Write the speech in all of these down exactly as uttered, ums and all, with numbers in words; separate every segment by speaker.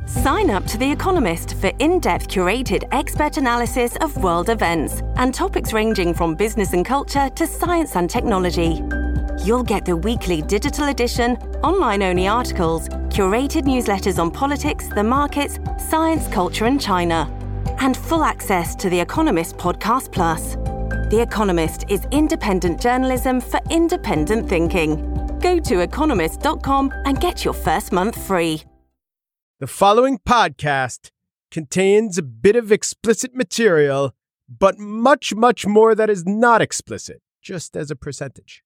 Speaker 1: Sign up to The Economist for in-depth curated expert analysis of world events and topics ranging from business and culture to science and technology. You'll get the weekly digital edition, online-only articles, curated newsletters on politics, the markets, science, culture and China, and full access to The Economist Podcast Plus. The Economist is independent journalism for independent thinking. Go to economist dot com and get your first month free.
Speaker 2: The following podcast contains a bit of explicit material, but much, much more that is not explicit, just as a percentage.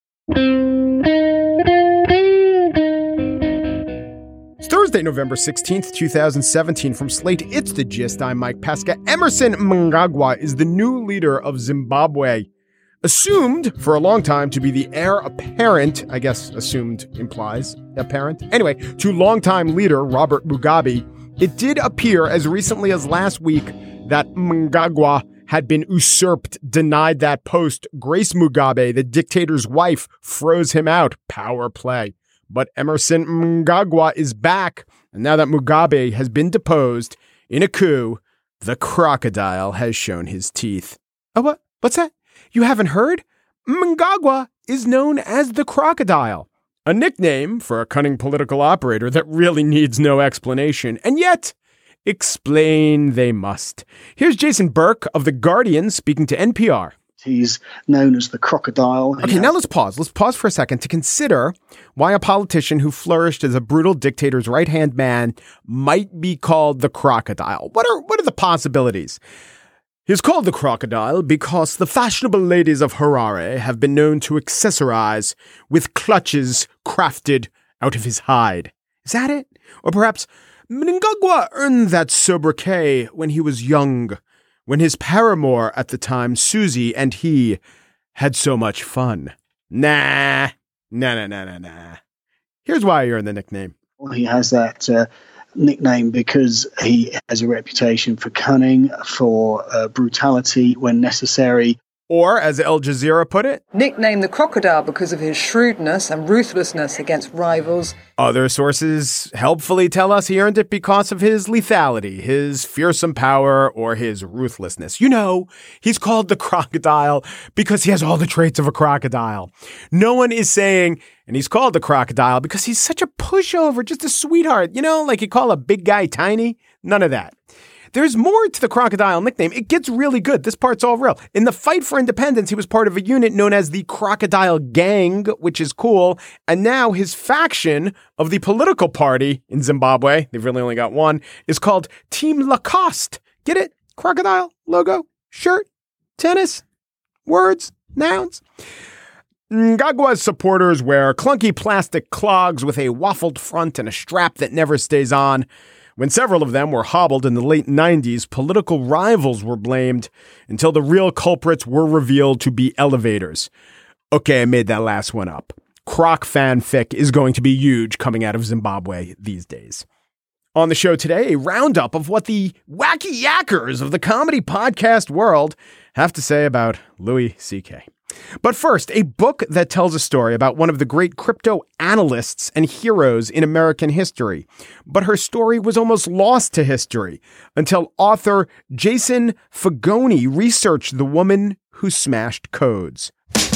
Speaker 2: It's Thursday, November sixteenth, twenty seventeen. From Slate, it's The Gist. I'm Mike Pesca. Emmerson Mnangagwa is the new leader of Zimbabwe. Assumed for a long time to be the heir apparent, I guess assumed implies apparent, anyway, to longtime leader Robert Mugabe, it did appear as recently as last week that Mnangagwa had been usurped, denied that post. Grace Mugabe, the dictator's wife, froze him out. Power play. But Emmerson Mnangagwa is back, and now that Mugabe has been deposed in a coup, the crocodile has shown his teeth. Oh, what? What's that? You haven't heard? Mnangagwa is known as the crocodile, a nickname for a cunning political operator that really needs no explanation. And yet, explain they must. Here's Jason Burke of The Guardian speaking to N P R.
Speaker 3: He's known as the crocodile.
Speaker 2: Okay, now let's pause. Let's pause for a second to consider why a politician who flourished as a brutal dictator's right-hand man might be called the crocodile. What are what are the possibilities? He's called the crocodile because the fashionable ladies of Harare have been known to accessorize with clutches crafted out of his hide. Is that it? Or perhaps Mnangagwa earned that sobriquet when he was young, when his paramour at the time, Susie, and he had so much fun. Nah, nah, nah, nah, nah, nah. Here's why he earned the nickname.
Speaker 3: Well, he has that uh, nickname because he has a reputation for cunning, for uh, brutality when necessary.
Speaker 2: Or, as Al Jazeera put it,
Speaker 4: nicknamed the crocodile because of his shrewdness and ruthlessness against rivals.
Speaker 2: Other sources helpfully tell us he earned it because of his lethality, his fearsome power, or his ruthlessness. You know, he's called the crocodile because he has all the traits of a crocodile. No one is saying, and he's called the crocodile because he's such a pushover, just a sweetheart. You know, like you call a big guy tiny. None of that. There's more to the crocodile nickname. It gets really good. This part's all real. In the fight for independence, he was part of a unit known as the Crocodile Gang, which is cool. And now his faction of the political party in Zimbabwe, they've really only got one, is called Team Lacoste. Get it? Crocodile, logo, shirt, tennis, words, nouns. Mnangagwa's supporters wear clunky plastic clogs with a waffled front and a strap that never stays on. When several of them were hobbled in the late nineties, political rivals were blamed until the real culprits were revealed to be elevators. Okay, I made that last one up. Croc fanfic is going to be huge coming out of Zimbabwe these days. On the show today, a roundup of what the wacky yackers of the comedy podcast world have to say about Louis C K. But first, a book that tells a story about one of the great crypto analysts and heroes in American history. But her story was almost lost to history until author Jason Fagone researched the woman who smashed codes.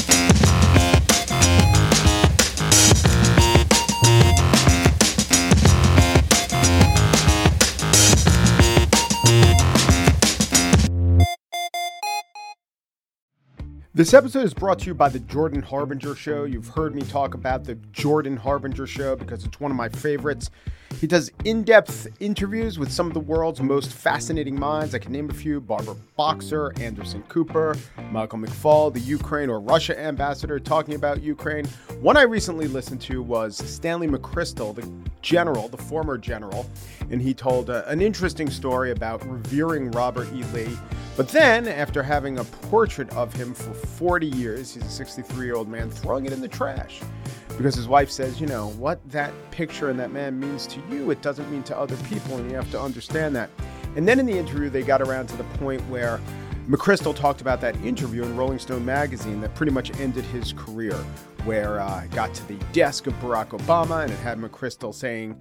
Speaker 2: This episode is brought to you by the Jordan Harbinger Show. You've heard me talk about the Jordan Harbinger Show because it's one of my favorites. He does in-depth interviews with some of the world's most fascinating minds. I can name a few: Barbara Boxer, Anderson Cooper, Michael McFaul, the Ukraine or Russia ambassador talking about Ukraine. One I recently listened to was Stanley McChrystal, the general, the former general, and he told uh, an interesting story about revering Robert E. Lee. But then, after having a portrait of him for forty years, he's a sixty-three-year-old man, throwing it in the trash. Because his wife says, you know, what that picture and that man means to you, it doesn't mean to other people, and you have to understand that. And then in the interview, they got around to the point where McChrystal talked about that interview in Rolling Stone magazine that pretty much ended his career, where uh, it got to the desk of Barack Obama, and it had McChrystal saying,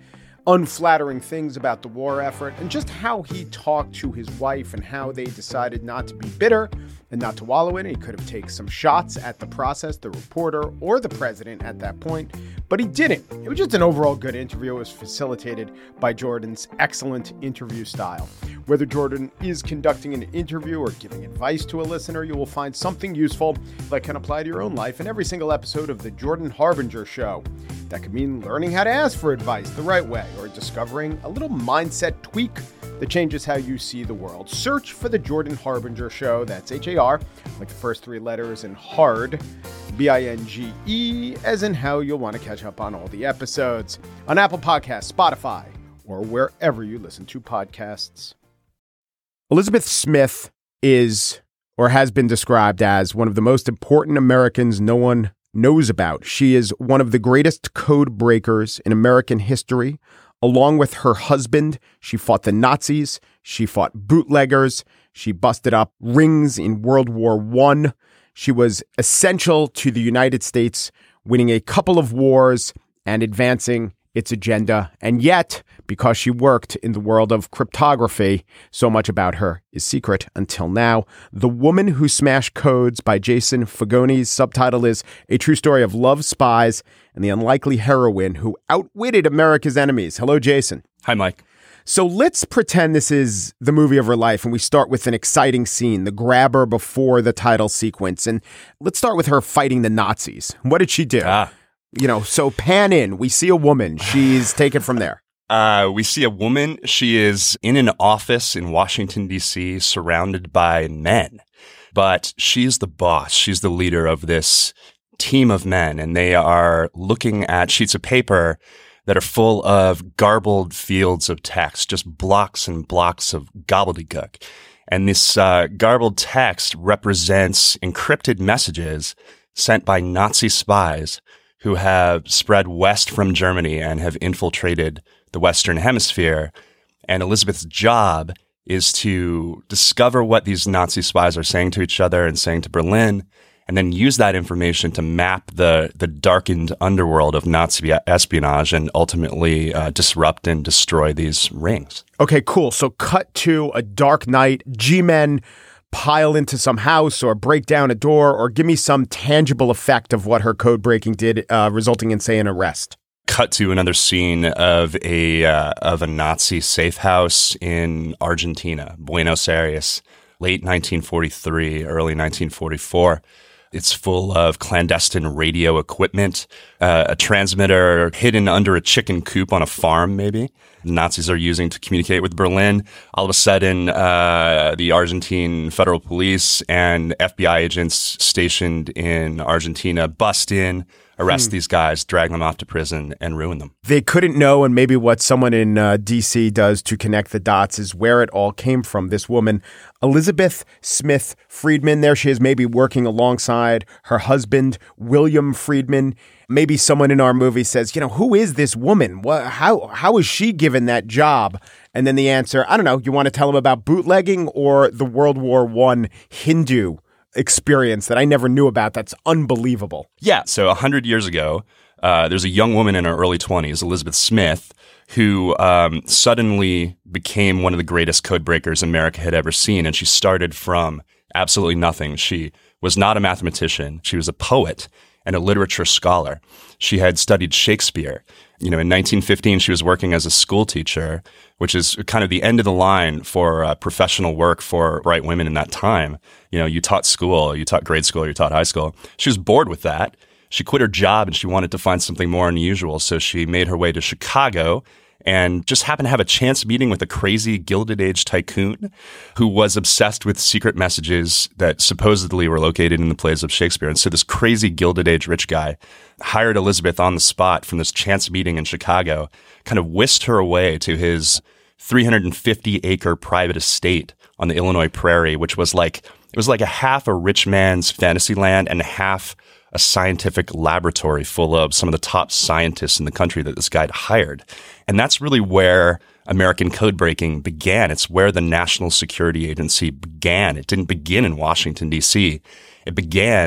Speaker 2: unflattering things about the war effort, and just how he talked to his wife and how they decided not to be bitter and not to wallow in it. He could have taken some shots at the process, the reporter, or the president at that point, but he didn't. It was just an overall good interview. It was facilitated by Jordan's excellent interview style. Whether Jordan is conducting an interview or giving advice to a listener, you will find something useful that can apply to your own life in every single episode of The Jordan Harbinger Show. That could mean learning how to ask for advice the right way, or discovering a little mindset tweak that changes how you see the world. Search for The Jordan Harbinger Show. That's H A R, like the first three letters, and hard, B I N G E, as in how you'll want to catch up on all the episodes on Apple Podcasts, Spotify, or wherever you listen to podcasts. Elizabeth Smith is, or has been described as, one of the most important Americans no one knows about. She is one of the greatest code breakers in American history. Along with her husband, she fought the Nazis, she fought bootleggers, she busted up rings in World War One. She was essential to the United States winning a couple of wars and advancing its agenda. And yet, because she worked in the world of cryptography, so much about her is secret until now. The Woman Who Smashed Codes by Jason Fagoni's subtitle is A True Story of Love, Spies, and the Unlikely Heroine Who Outwitted America's Enemies. Hello, Jason.
Speaker 5: Hi, Mike.
Speaker 2: So let's pretend this is the movie of her life, and we start with an exciting scene, the grabber before the title sequence. And let's start with her fighting the Nazis. What did she do?
Speaker 5: Ah.
Speaker 2: You know, so pan in, we see a woman. She's taken from there.
Speaker 5: Uh, we see a woman. She is in an office in Washington, D C, surrounded by men. But she's the boss. She's the leader of this team of men. And they are looking at sheets of paper that are full of garbled fields of text, just blocks and blocks of gobbledygook. And this uh, garbled text represents encrypted messages sent by Nazi spies who have spread west from Germany and have infiltrated the Western Hemisphere. And Elizabeth's job is to discover what these Nazi spies are saying to each other and saying to Berlin, and then use that information to map the, the darkened underworld of Nazi espionage and ultimately uh, disrupt and destroy these rings.
Speaker 2: Okay, cool. So cut to a dark night, G-men pile into some house or break down a door, or give me some tangible effect of what her code breaking did, uh, resulting in, say, an arrest.
Speaker 5: Cut to another scene of a uh, of a Nazi safe house in Argentina, Buenos Aires, late nineteen forty-three, early nineteen forty-four. It's full of clandestine radio equipment, uh, a transmitter hidden under a chicken coop on a farm, maybe. The Nazis are using to communicate with Berlin. All of a sudden, uh, the Argentine federal police and F B I agents stationed in Argentina bust in, arrest hmm. these guys, drag them off to prison, and ruin them.
Speaker 2: They couldn't know, and maybe what someone in uh, D C does to connect the dots is where it all came from. This woman, Elizabeth Smith Friedman, there she is, maybe working alongside her husband, William Friedman. Maybe someone in our movie says, you know, who is this woman? What, how, how is she given that job? And then the answer, I don't know, you want to tell them about bootlegging or the World War One Hindu experience that I never knew about? That's unbelievable.
Speaker 5: Yeah. So a hundred years ago, uh, there's a young woman in her early twenties, Elizabeth Smith, who um, suddenly became one of the greatest code breakers America had ever seen. And she started from absolutely nothing. She was not a mathematician. She was a poet and a literature scholar. She had studied Shakespeare. You know, in nineteen fifteen, she was working as a school teacher, which is kind of the end of the line for uh, professional work for bright women in that time. You know, you taught school, you taught grade school, you taught high school. She was bored with that. She quit her job and she wanted to find something more unusual. So she made her way to Chicago and just happened to have a chance meeting with a crazy Gilded Age tycoon who was obsessed with secret messages that supposedly were located in the plays of Shakespeare. And so this crazy Gilded Age rich guy hired Elizabeth on the spot from this chance meeting in Chicago, kind of whisked her away to his three hundred fifty acre private estate on the Illinois prairie, which was like, it was like a half a rich man's fantasy land and half a scientific laboratory full of some of the top scientists in the country that this guy had hired. And that's really where American code breaking began. It's where the National Security Agency began. It didn't begin in Washington, D C. It began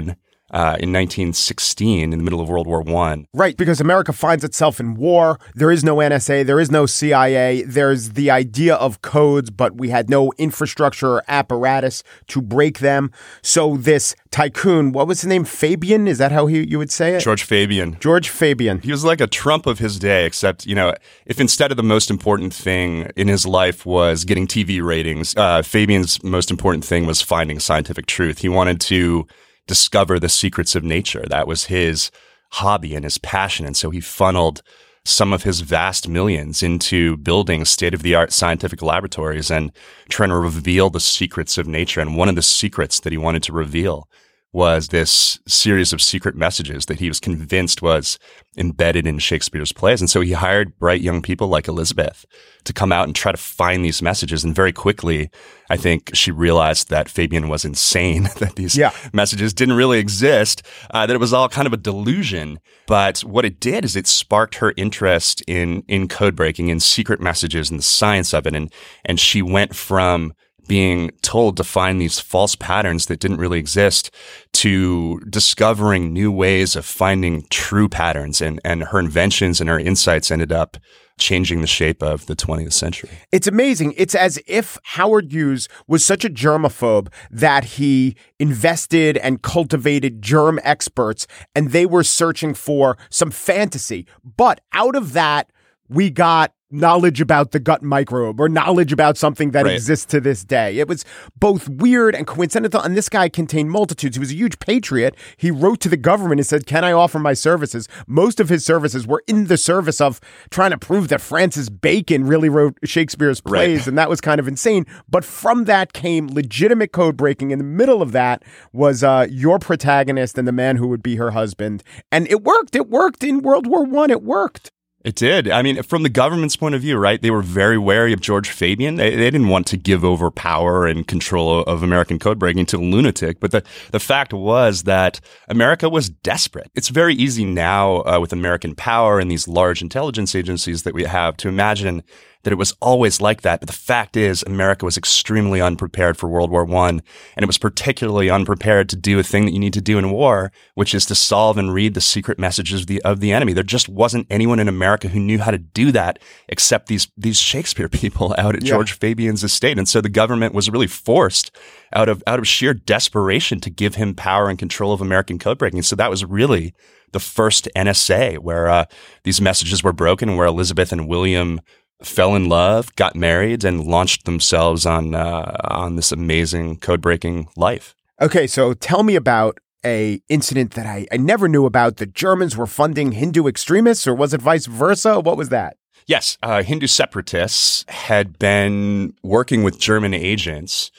Speaker 5: uh, in nineteen sixteen, in the middle of World War One.
Speaker 2: Right, because America finds itself in war. There is no N S A. There is no C I A. There's the idea of codes, but we had no infrastructure or apparatus to break them. So this tycoon, what was his name? Fabian? Is that how he, you would say it?
Speaker 5: George Fabian.
Speaker 2: George Fabian.
Speaker 5: He was like a Trump of his day, except, you know, if instead of the most important thing in his life was getting T V ratings, uh, Fabian's most important thing was finding scientific truth. He wanted to discover the secrets of nature. That was his hobby and his passion. And so he funneled some of his vast millions into building state-of-the-art scientific laboratories and trying to reveal the secrets of nature. And one of the secrets that he wanted to reveal was this series of secret messages that he was convinced was embedded in Shakespeare's plays. And so he hired bright young people like Elizabeth to come out and try to find these messages. And very quickly, I think she realized that Fabian was insane, that these yeah. messages didn't really exist, uh, that it was all kind of a delusion. But what it did is it sparked her interest in, in code breaking and secret messages and the science of it. And, and she went from being told to find these false patterns that didn't really exist to discovering new ways of finding true patterns. And, and her inventions and her insights ended up changing the shape of the twentieth century.
Speaker 2: It's amazing. It's as if Howard Hughes was such a germaphobe that he invested and cultivated germ experts, and they were searching for some fantasy. But out of that, we got knowledge about the gut microbe or knowledge about something that right. exists to this day. It was both weird and coincidental, and this guy contained multitudes. He was a huge patriot. He wrote to the government and said, can I offer my services? Most of his services were in the service of trying to prove that Francis Bacon really wrote Shakespeare's plays, right. and that was kind of insane. But from that came legitimate code breaking. In the middle of that was uh, your protagonist and the man who would be her husband. And it worked. It worked in World War One. It worked.
Speaker 5: It did. I mean, from the government's point of view, right, they were very wary of George Fabian. They, they didn't want to give over power and control of American code breaking to a lunatic. But the, the fact was that America was desperate. It's very easy now uh, with American power and these large intelligence agencies that we have to imagine that it was always like that. But the fact is, America was extremely unprepared for World War One, and it was particularly unprepared to do a thing that you need to do in war, which is to solve and read the secret messages of the of the enemy. There just wasn't anyone in America who knew how to do that except these these Shakespeare people out at yeah. George Fabian's estate. And so the government was really forced out of out of sheer desperation to give him power and control of American code breaking. So that was really the first N S A where uh, these messages were broken, where Elizabeth and William fell in love, got married, and launched themselves on uh, on this amazing code-breaking life.
Speaker 2: Okay, so tell me about a incident that I, I never knew about. The Germans were funding Hindu extremists, or was it vice versa? What was that?
Speaker 5: Yes, uh, Hindu separatists had been working with German agents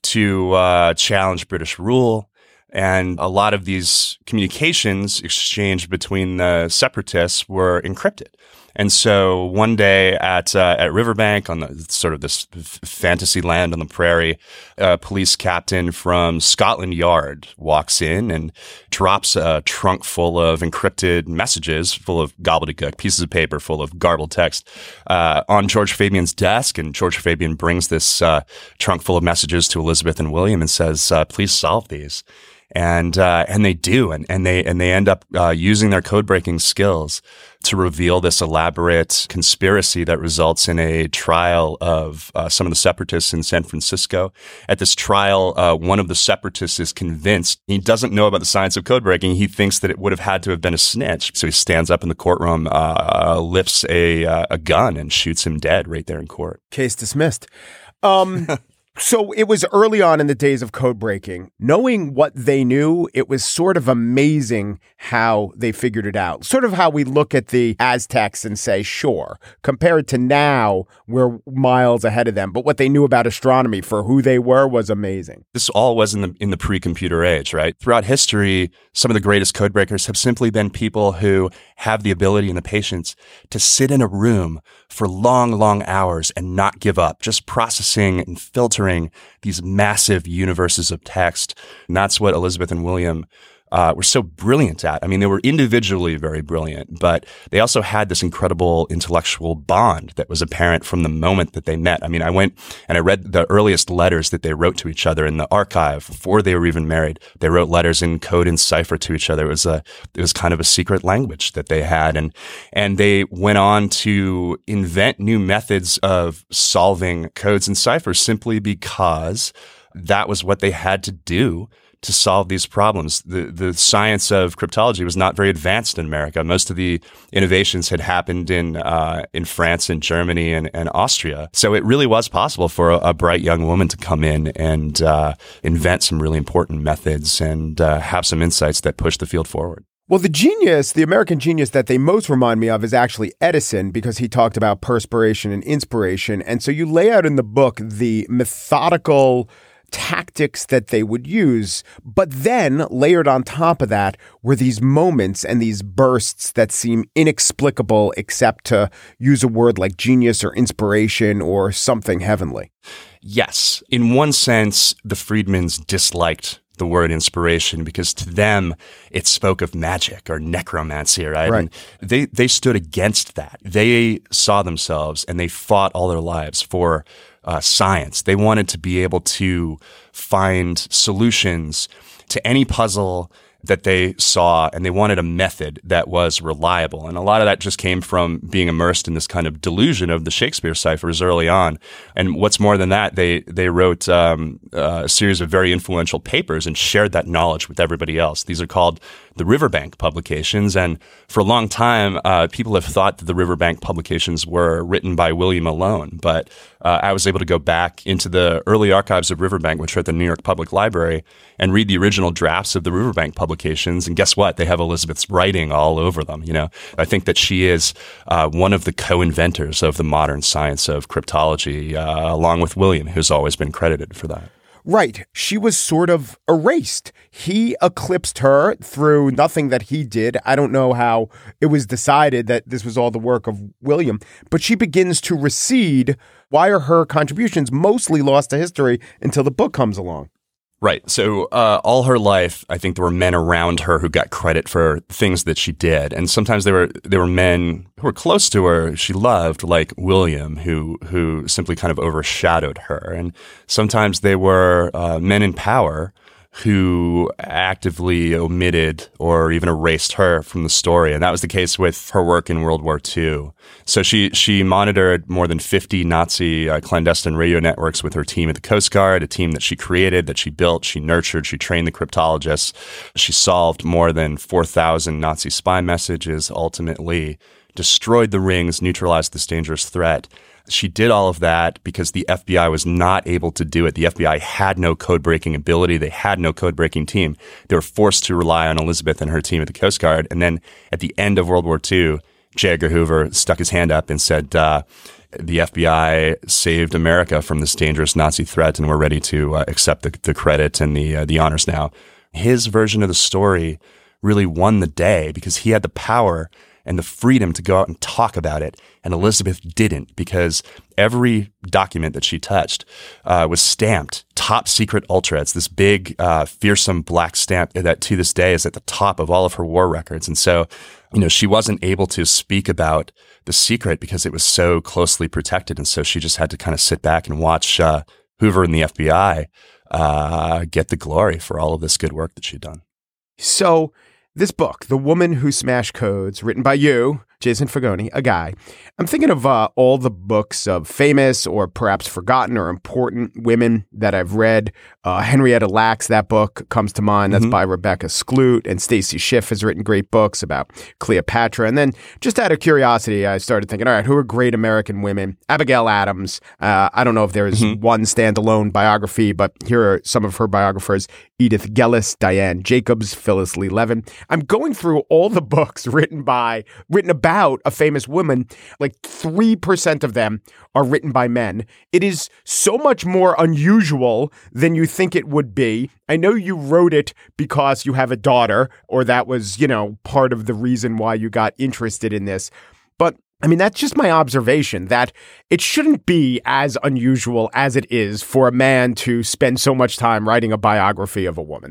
Speaker 5: to uh, challenge British rule. And a lot of these communications exchanged between the separatists were encrypted. And so one day at uh, at Riverbank, on the sort of this f- fantasy land on the prairie, a police captain from Scotland Yard walks in and drops a trunk full of encrypted messages, full of gobbledygook, pieces of paper full of garbled text, uh, on George Fabian's desk. And George Fabian brings this uh, trunk full of messages to Elizabeth and William and says, uh, "Please solve these." And uh, and they do, and and they and they end up uh, using their code breaking skills to reveal this elaborate conspiracy that results in a trial of uh, some of the separatists in San Francisco. At this trial, uh, one of the separatists is convinced he doesn't know about the science of code breaking. He thinks that it would have had to have been a snitch, so he stands up in the courtroom, uh, lifts a uh, a gun, and shoots him dead right there in court.
Speaker 2: Case dismissed. Um. So it was early on in the days of code breaking. Knowing what they knew, it was sort of amazing how they figured it out. Sort of how we look at the Aztecs and say, sure, compared to now, we're miles ahead of them. But what they knew about astronomy for who they were was amazing.
Speaker 5: This all was in the in the pre-computer age, right? Throughout history, some of the greatest code breakers have simply been people who have the ability and the patience to sit in a room for long, long hours and not give up, just processing and filtering these massive universes of text. And that's what Elizabeth and William uh, were so brilliant at. I mean, they were individually very brilliant, but they also had this incredible intellectual bond that was apparent from the moment that they met. I mean, I went and I read the earliest letters that they wrote to each other in the archive before they were even married. They wrote letters in code and cipher to each other. It was a, it was kind of a secret language that they had. And, and they went on to invent new methods of solving codes and ciphers simply because that was what they had to do to solve these problems. The the science of cryptology was not very advanced in America. Most of the innovations had happened in uh, in France and Germany and, and Austria. So it really was possible for a, a bright young woman to come in and uh, invent some really important methods and uh, have some insights that push the field forward.
Speaker 2: Well, the genius, the American genius that they most remind me of is actually Edison, because he talked about perspiration and inspiration. And so you lay out in the book the methodical tactics that they would use, but then layered on top of that were these moments and these bursts that seem inexplicable, except to use a word like genius or inspiration or something heavenly.
Speaker 5: Yes. In one sense, the Friedmans disliked the word inspiration because to them it spoke of magic or necromancy, right?
Speaker 2: Right.
Speaker 5: And they they stood against that. They saw themselves and they fought all their lives for uh, science. They wanted to be able to find solutions to any puzzle that they saw, and they wanted a method that was reliable. And a lot of that just came from being immersed in this kind of delusion of the Shakespeare ciphers early on. And what's more than that, they they wrote um, a series of very influential papers and shared that knowledge with everybody else. These are called the Riverbank publications. And for a long time, uh, people have thought that the Riverbank publications were written by William alone. But uh, I was able to go back into the early archives of Riverbank, which are at the New York Public Library, and read the original drafts of the Riverbank publications. And guess what? They have Elizabeth's writing all over them. You know, I think that she is uh, one of the co-inventors of the modern science of cryptology, uh, along with William, who's always been credited for that.
Speaker 2: Right. She was sort of erased. He eclipsed her through nothing that he did. I don't know how it was decided that this was all the work of William, but she begins to recede. Why are her contributions mostly lost to history until the book comes along?
Speaker 5: Right. So uh, all her life, I think there were men around her who got credit for things that she did, and sometimes there were there were men who were close to her, she loved, like William, who who simply kind of overshadowed her, and sometimes they were uh, men in power who actively omitted or even erased her from the story. And that was the case with her work in World War Two. So she she monitored more than fifty Nazi uh, clandestine radio networks with her team at the Coast Guard, a team that she created, that she built, she nurtured, she trained the cryptologists. She solved more than four thousand Nazi spy messages, ultimately destroyed the rings, neutralized this dangerous threat. She did all of that because the F B I was not able to do it. The F B I had no code-breaking ability. They had no code-breaking team. They were forced to rely on Elizabeth and her team at the Coast Guard. And then at the end of World War Two, J. Edgar Hoover stuck his hand up and said, uh, the F B I saved America from this dangerous Nazi threat, and we're ready to uh, accept the, the credit and the uh, the honors now. His version of the story really won the day because he had the power and the freedom to go out and talk about it. And Elizabeth didn't, because every document that she touched uh, was stamped top secret ultra. It's this big, uh, fearsome black stamp that to this day is at the top of all of her war records. And so, you know, she wasn't able to speak about the secret because it was so closely protected. And so she just had to kind of sit back and watch uh, Hoover and the F B I uh, get the glory for all of this good work that she'd done.
Speaker 2: So this book, The Woman Who Smashed Codes, written by you, Jason Fagone, a guy. I'm thinking of uh, all the books of famous or perhaps forgotten or important women that I've read. Uh, Henrietta Lacks, that book comes to mind. That's mm-hmm. by Rebecca Skloot. And Stacy Schiff has written great books about Cleopatra. And then just out of curiosity, I started thinking, all right, who are great American women? Abigail Adams. Uh, I don't know if there's mm-hmm. one standalone biography, but here are some of her biographers. Edith Gellis, Diane Jacobs, Phyllis Lee Levin. I'm going through all the books written by, written about a famous woman. Like three percent of them are written by men. It is so much more unusual than you think it would be. I know you wrote it because you have a daughter, or that was, you know, part of the reason why you got interested in this. But I mean, that's just my observation, that it shouldn't be as unusual as it is for a man to spend so much time writing a biography of a woman.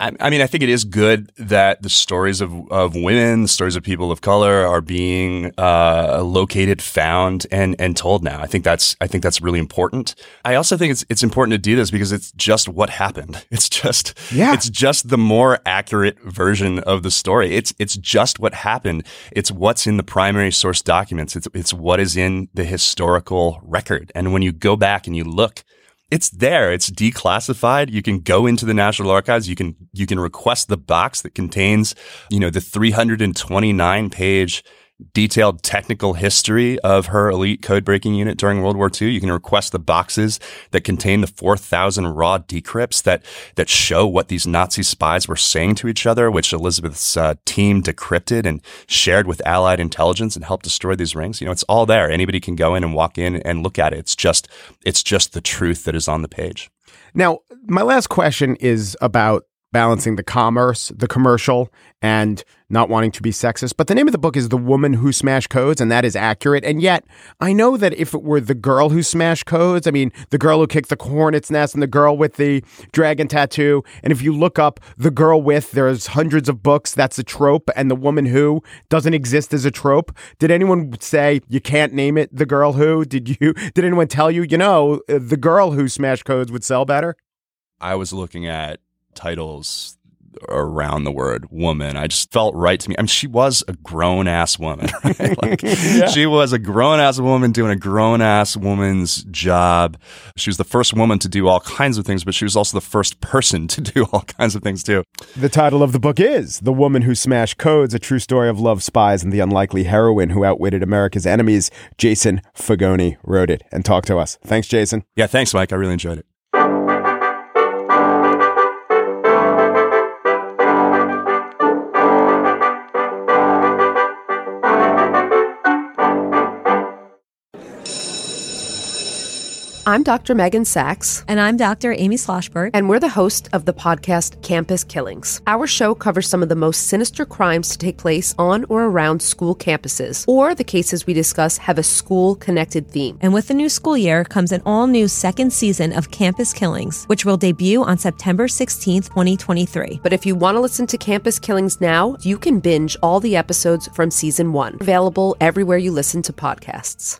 Speaker 5: I mean, I think it is good that the stories of, of women, the stories of people of color are being uh, located, found, and and told now. I think that's I think that's really important. I also think it's it's important to do this because it's just what happened. It's just yeah. It's just the more accurate version of the story. It's it's just what happened. It's what's in the primary source documents. It's it's what is in the historical record. And when you go back and you look, it's there. It's declassified. You can go into the National Archives. You can you can request the box that contains, you know, the three hundred twenty-nine page detailed technical history of her elite code-breaking unit during World War Two. You can request the boxes that contain the four thousand raw decrypts that that show what these Nazi spies were saying to each other, which Elizabeth's uh, team decrypted and shared with Allied intelligence and helped destroy these rings. You know, it's all there. Anybody can go in and walk in and look at it. It's just it's just the truth that is on the page.
Speaker 2: Now, my last question is about balancing the commerce, the commercial, and not wanting to be sexist. But the name of the book is The Woman Who Smashed Codes, and that is accurate. And yet, I know that if it were the girl who smashed codes, I mean, the girl who kicked the hornet's nest and the girl with the dragon tattoo, and if you look up the girl with, there's hundreds of books, that's a trope, and the woman who doesn't exist as a trope. Did anyone say you can't name it the girl who? Did you? Did anyone tell you, you know, the girl who smashed codes would sell better?
Speaker 5: I was looking at titles around the word woman. I just felt right to me. I mean, she was a grown-ass woman, right? Like, yeah. She was a grown-ass woman doing a grown-ass woman's job. She was the first woman to do all kinds of things, but she was also the first person to do all kinds of things, too.
Speaker 2: The title of the book is The Woman Who Smashed Codes, a true story of love, spies, and the unlikely heroine who outwitted America's enemies. Jason Fagone wrote it and talked to us. Thanks, Jason.
Speaker 5: Yeah, thanks, Mike. I really enjoyed it.
Speaker 6: I'm Doctor Megan Sachs.
Speaker 7: And I'm Doctor Amy Schlossberg.
Speaker 6: And we're the host of the podcast Campus Killings. Our show covers some of the most sinister crimes to take place on or around school campuses, or the cases we discuss have a school-connected theme.
Speaker 7: And with the new school year comes an all-new second season of Campus Killings, which will debut on September sixteenth, twenty twenty-three.
Speaker 6: But if you want to listen to Campus Killings now, you can binge all the episodes from season one. Available everywhere you listen to podcasts.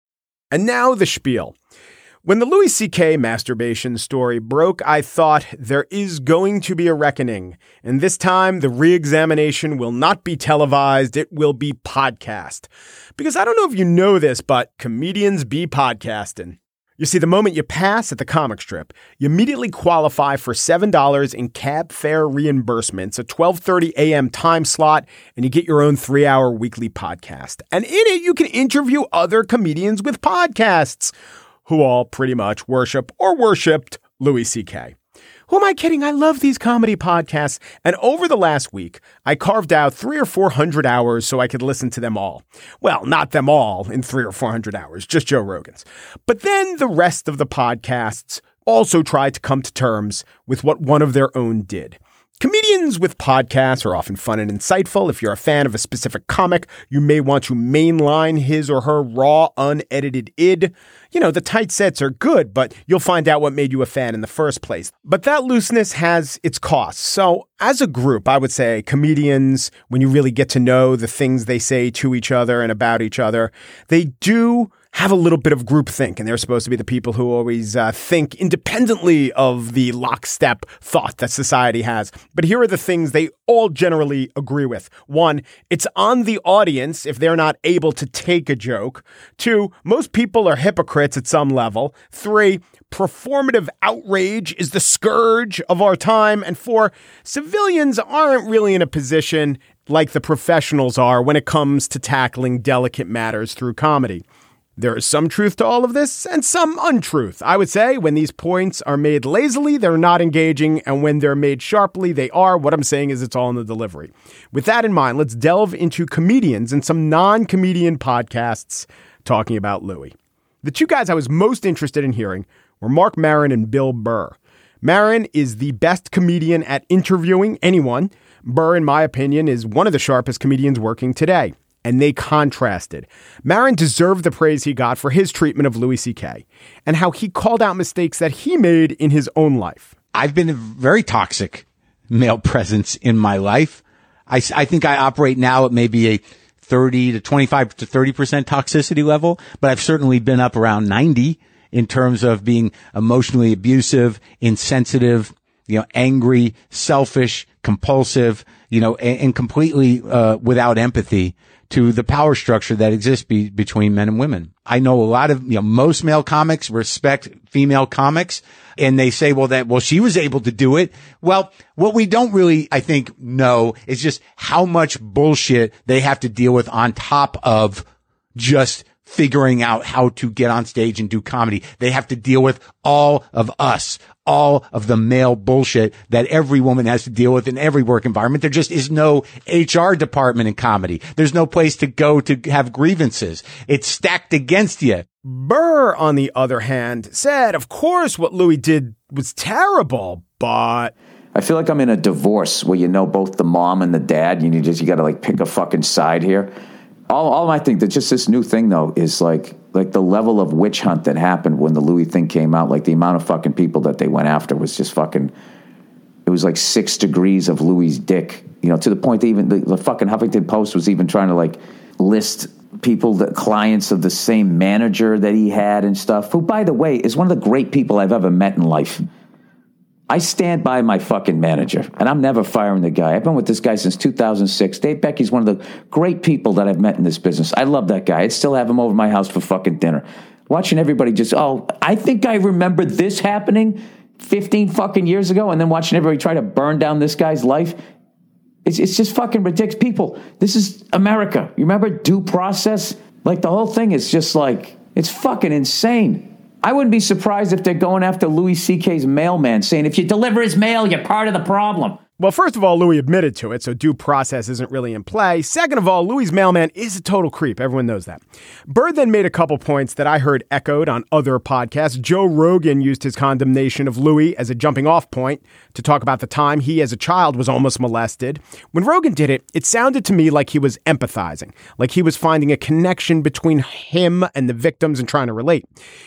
Speaker 2: And now the spiel. When the Louis C K masturbation story broke, I thought there is going to be a reckoning. And this time, the re-examination will not be televised. It will be podcast. Because I don't know if you know this, but comedians be podcasting. You see, the moment you pass at the comic strip, you immediately qualify for seven dollars in cab fare reimbursements, a twelve thirty a.m. time slot, and you get your own three-hour weekly podcast. And in it, you can interview other comedians with podcasts who all pretty much worship or worshipped Louis C K. Who am I kidding? I love these comedy podcasts. And over the last week, I carved out three or four hundred hours so I could listen to them all. Well, not them all in three or four hundred hours, just Joe Rogan's. But then the rest of the podcasts also tried to come to terms with what one of their own did. Comedians with podcasts are often fun and insightful. If you're a fan of a specific comic, you may want to mainline his or her raw, unedited id. You know, the tight sets are good, but you'll find out what made you a fan in the first place. But that looseness has its costs. So as a group, I would say comedians, when you really get to know the things they say to each other and about each other, they do have a little bit of groupthink, and they're supposed to be the people who always uh, think independently of the lockstep thought that society has. But here are the things they all generally agree with. One, it's on the audience if they're not able to take a joke. Two, most people are hypocrites at some level. Three, performative outrage is the scourge of our time. And four, civilians aren't really in a position like the professionals are when it comes to tackling delicate matters through comedy. There is some truth to all of this and some untruth. I would say when these points are made lazily, they're not engaging, and when they're made sharply, they are. What I'm saying is it's all in the delivery. With that in mind, let's delve into comedians and some non-comedian podcasts talking about Louis. The two guys I was most interested in hearing were Marc Maron and Bill Burr. Maron is the best comedian at interviewing anyone. Burr, in my opinion, is one of the sharpest comedians working today. And they contrasted. Maron deserved the praise he got for his treatment of Louis C K and how he called out mistakes that he made in his own life.
Speaker 8: I've been very toxic male presence in my life. I, I think I operate now at maybe a thirty to twenty-five to thirty percent toxicity level, but I've certainly been up around ninety in terms of being emotionally abusive, insensitive, you know, angry, selfish, compulsive, you know, and, and completely uh, without empathy to the power structure that exists be, between men and women. I know a lot of, you know, most male comics respect female comics, and they say, well, that, well, she was able to do it. Well, what we don't really, I think, know is just how much bullshit they have to deal with on top of just figuring out how to get on stage and do comedy. They have to deal with all of us, all of the male bullshit that every woman has to deal with in every work environment. There just is no H R department in comedy. There's no place to go to have grievances. It's stacked against you.
Speaker 2: Burr, on the other hand, said, of course, what Louis did was terrible, but
Speaker 9: I feel like I'm in a divorce where you know both the mom and the dad. You just, you got to like pick a fucking side here. All, all I think that just this new thing though is like, like the level of witch hunt that happened when the Louis thing came out. Like the amount of fucking people that they went after was just fucking. It was like six degrees of Louis' dick, you know, to the point that even the, the fucking Huffington Post was even trying to like list people, the clients of the same manager that he had and stuff. Who, by the way, is one of the great people I've ever met in life. I stand by my fucking manager, and I'm never firing the guy. I've been with this guy since two thousand six. Dave Becky's one of the great people that I've met in this business. I love that guy. I'd still have him over my house for fucking dinner. Watching everybody just, oh, I think I remember this happening fifteen fucking years ago, and then watching everybody try to burn down this guy's life. It's, it's just fucking ridiculous. People, this is America. You remember due process? Like the whole thing is just like, it's fucking insane. I wouldn't be surprised if they're going after Louis C K's mailman, saying, if you deliver his mail, you're part of the problem.
Speaker 2: Well, first of all, Louis admitted to it, so due process isn't really in play. Second of all, Louis' mailman is a total creep. Everyone knows that. Burr then made a couple points that I heard echoed on other podcasts. Joe Rogan used his condemnation of Louis as a jumping off point to talk about the time he as a child was almost molested. When Rogan did it, it sounded to me like he was empathizing, like he was finding a connection between him and the victims and trying to relate.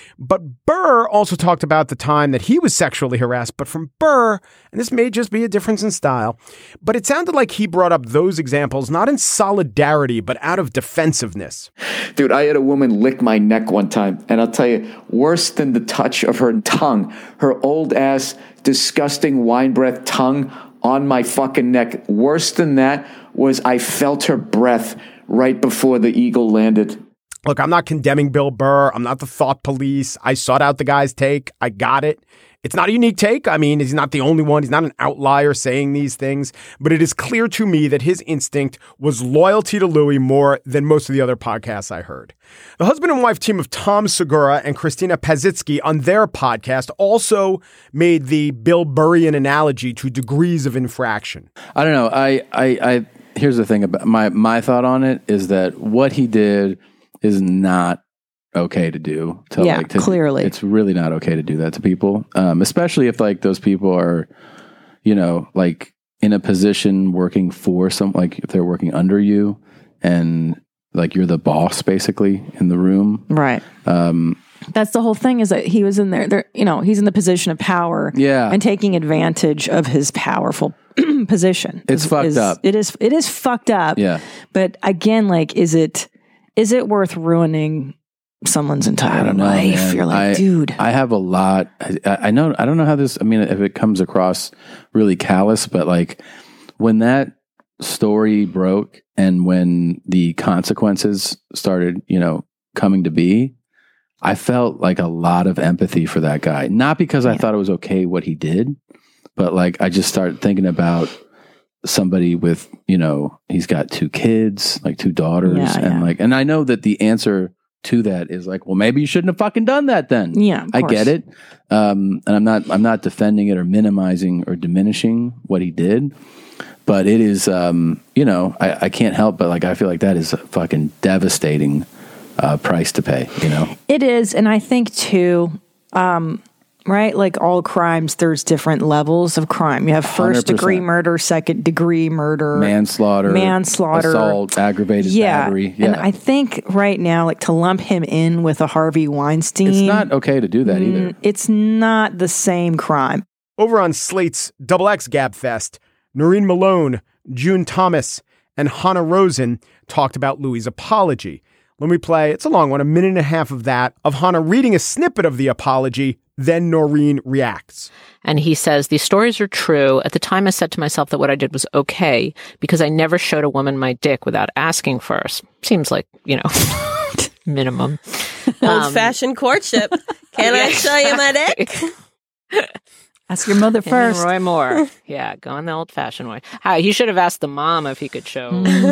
Speaker 2: But Burr also talked about the time that he was sexually harassed. But from Burr, and this may just be a difference in style, but it sounded like he brought up those examples not in solidarity, but out of defensiveness.
Speaker 9: Dude, I had a woman lick my neck one time, and I'll tell you, worse than the touch of her tongue, her old ass, disgusting wine breath tongue on my fucking neck, worse than that was I felt her breath right before the eagle landed.
Speaker 2: Look, I'm not condemning Bill Burr. I'm not the thought police. I sought out the guy's take. I got it. It's not a unique take. I mean, he's not the only one. He's not an outlier saying these things. But it is clear to me that his instinct was loyalty to Louis more than most of the other podcasts I heard. The husband and wife team of Tom Segura and Christina Pazitsky on their podcast also made the Bill Burrian analogy to degrees of infraction.
Speaker 10: I don't know. I, I, I here's the thing about my, my thought on it is that what he did is not okay to do. To,
Speaker 11: yeah,
Speaker 10: like, to,
Speaker 11: clearly.
Speaker 10: It's really not okay to do that to people, um, especially if like those people are, you know, like in a position working for some, like if they're working under you and like you're the boss basically in the room.
Speaker 11: Right.
Speaker 10: Um,
Speaker 11: That's the whole thing is that he was in there, there, you know, he's in the position of power
Speaker 10: yeah.
Speaker 11: and taking advantage of his powerful position.
Speaker 10: It's
Speaker 11: is,
Speaker 10: fucked
Speaker 11: is,
Speaker 10: up.
Speaker 11: It is, it is fucked up.
Speaker 10: Yeah.
Speaker 11: But again, like, is it, is it worth ruining someone's entire
Speaker 10: know,
Speaker 11: life?
Speaker 10: man.
Speaker 11: You're like,
Speaker 10: I,
Speaker 11: dude.
Speaker 10: I have a lot. I, I know. I don't know how this. I mean, if it comes across really callous, but like when that story broke and when the consequences started, you know, coming to be, I felt like a lot of empathy for that guy. Not because I
Speaker 11: yeah.
Speaker 10: thought it was okay what he did, but like I just started thinking about somebody with, you know, he's got two kids, like two daughters.
Speaker 11: Yeah,
Speaker 10: and
Speaker 11: yeah.
Speaker 10: like, and I know that the answer to that is like, well, maybe you shouldn't have fucking done that then.
Speaker 11: Yeah, of
Speaker 10: I
Speaker 11: course.
Speaker 10: get it. Um, and I'm not, I'm not defending it or minimizing or diminishing what he did, but it is, um, you know, I, I can't help but like, I feel like that is a fucking devastating uh, price to pay, you know?
Speaker 11: It is. And I think too, um, right? Like all crimes, there's different levels of crime. You have first
Speaker 10: one hundred percent.
Speaker 11: degree murder, second degree murder,
Speaker 10: Manslaughter,
Speaker 11: manslaughter,
Speaker 10: assault, aggravated
Speaker 11: yeah.
Speaker 10: battery. Yeah.
Speaker 11: And I think right now, like to lump him in with a Harvey Weinstein,
Speaker 10: it's not okay to do that either.
Speaker 11: It's not the same crime.
Speaker 2: Over on Slate's Double X Gab Fest, Noreen Malone, June Thomas, and Hannah Rosen talked about Louis' apology. Let me play, it's a long one, a minute and a half of that, of Hannah reading a snippet of the apology, then Noreen reacts.
Speaker 12: And he says, these stories are true. At the time, I said to myself that what I did was okay because I never showed a woman my dick without asking first. Seems like, you know, minimum.
Speaker 13: Old-fashioned um, courtship. Can I show you my dick?
Speaker 11: Ask your mother first.
Speaker 12: Roy Moore. Yeah, going the old-fashioned way. How, he should have asked the mom if he could show.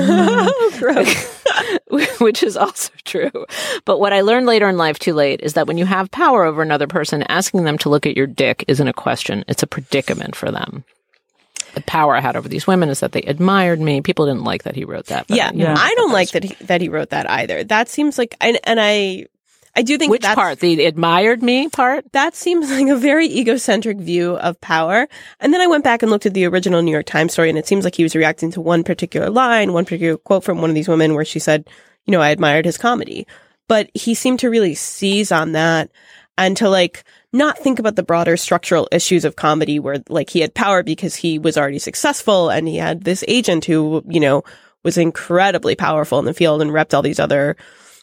Speaker 12: Which is also true. But what I learned later in life, too late, is that when you have power over another person, asking them to look at your dick isn't a question. It's a predicament for them. The power I had over these women is that they admired me. People didn't like that he wrote that. But,
Speaker 13: yeah, yeah, I don't like that he, that he wrote that either. That seems like, and, and I... I do think
Speaker 12: Which
Speaker 13: that's,
Speaker 12: part? The admired me part?
Speaker 13: That seems like a very egocentric view of power. And then I went back and looked at the original New York Times story, and it seems like he was reacting to one particular line, one particular quote from one of these women where she said, you know, I admired his comedy. But he seemed to really seize on that and to like not think about the broader structural issues of comedy where like he had power because he was already successful and he had this agent who, you know, was incredibly powerful in the field and repped all these other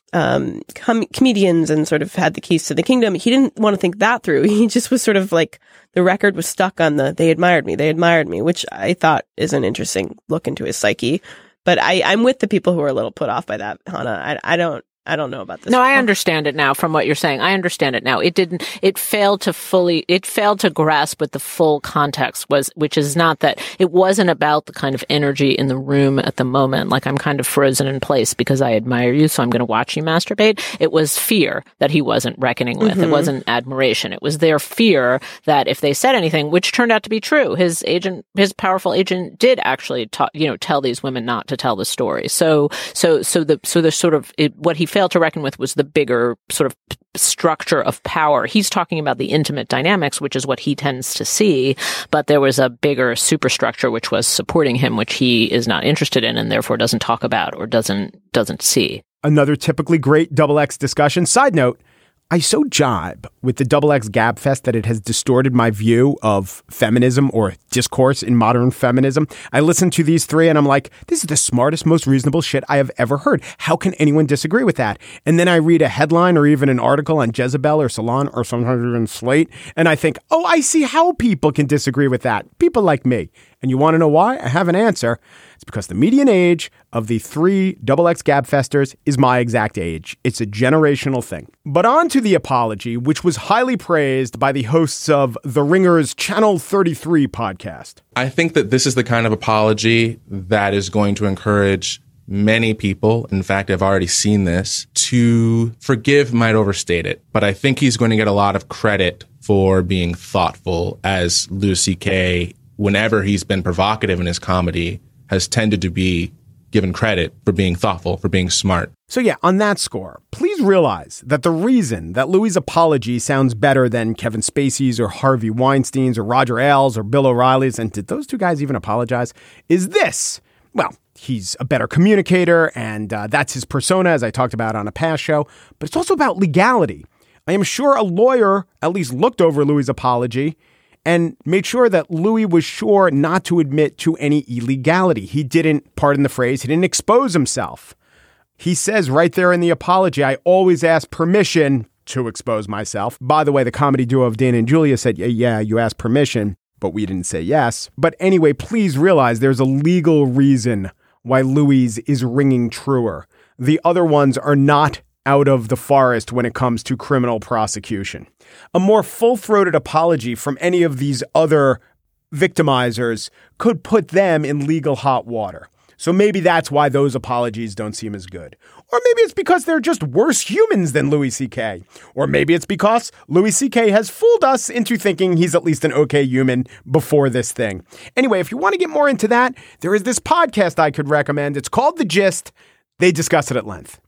Speaker 13: um com- comedians and sort of had the keys to the kingdom. He didn't want to think that through. He just was sort of like, the record was stuck on the, they admired me, they admired me, which I thought is an interesting look into his psyche. But I, I'm with the people who are a little put off by that, Hannah. I, I don't, I don't know about this.
Speaker 12: No, I understand it now from what you're saying. I understand it now. It didn't, it failed to fully, it failed to grasp what the full context was, which is not that it wasn't about the kind of energy in the room at the moment. Like I'm kind of frozen in place because I admire you, so I'm going to watch you masturbate. It was fear that he wasn't reckoning with. Mm-hmm. It wasn't admiration. It was their fear that if they said anything, which turned out to be true, his agent, his powerful agent did actually ta- you know, tell these women not to tell the story. So, so, so the, so the sort of, it, what he failed to reckon with was the bigger sort of p- structure of power. He's talking about the intimate dynamics, which is what he tends to see, but there was a bigger superstructure which was supporting him, which he is not interested in and therefore doesn't talk about or doesn't doesn't see.
Speaker 2: Another typically great Double X discussion. Side note, I so jibe with the Double X Gab Fest that it has distorted my view of feminism or discourse in modern feminism. I listen to these three and I'm like, this is the smartest, most reasonable shit I have ever heard. How can anyone disagree with that? And then I read a headline or even an article on Jezebel or Salon or sometimes even Slate, and I think, oh, I see how people can disagree with that. People like me. And you want to know why? I have an answer. It's because the median age of the three Double X Gabfesters is my exact age. It's a generational thing. But on to the apology, which was highly praised by the hosts of The Ringer's Channel thirty-three podcast.
Speaker 14: I think that this is the kind of apology that is going to encourage many people, in fact, I've already seen this, to forgive might overstate it. But I think he's going to get a lot of credit for being thoughtful, as Louis C K, whenever he's been provocative in his comedy, has tended to be given credit for being thoughtful, for being smart.
Speaker 2: So yeah, on that score, please realize that the reason that Louis' apology sounds better than Kevin Spacey's or Harvey Weinstein's or Roger Ailes or Bill O'Reilly's, and did those two guys even apologize, is this. Well, he's a better communicator, and uh, that's his persona, as I talked about on a past show, but it's also about legality. I am sure a lawyer at least looked over Louis' apology and made sure that Louis was sure not to admit to any illegality. He didn't, pardon the phrase, he didn't expose himself. He says right there in the apology, I always ask permission to expose myself. By the way, the comedy duo of Dana and Julia said, yeah, yeah, you asked permission, but we didn't say yes. But anyway, please realize there's a legal reason why Louis is ringing truer. The other ones are not out of the forest when it comes to criminal prosecution. A more full-throated apology from any of these other victimizers could put them in legal hot water. So maybe that's why those apologies don't seem as good. Or maybe it's because they're just worse humans than Louis C K. Or maybe it's because Louis C K has fooled us into thinking he's at least an okay human before this thing. Anyway, if you want to get more into that, there is this podcast I could recommend. It's called The Gist. They discuss it at length.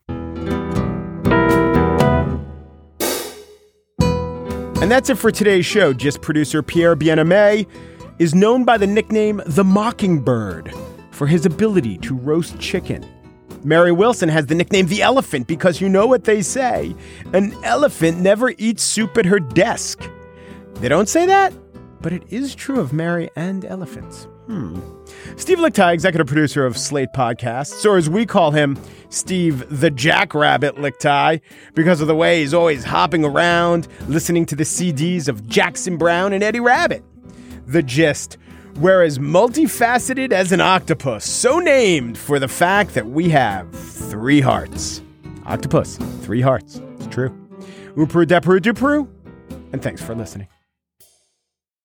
Speaker 2: And that's it for today's show. Gist producer Pierre Bien-Aimé is known by the nickname The Mockingbird for his ability to roast chicken. Mary Wilson has the nickname The Elephant because you know what they say. An elephant never eats soup at her desk. They don't say that, but it is true of Mary and elephants. Hmm. Steve Lickteig, executive producer of Slate Podcasts, or as we call him, Steve the Jackrabbit Lickteig, because of the way he's always hopping around, listening to the C Ds of Jackson Browne and Eddie Rabbitt. The gist: we're as multifaceted as an octopus, so named for the fact that we have three hearts. Octopus, three hearts. It's true. Oopru depru dupru, and thanks for listening.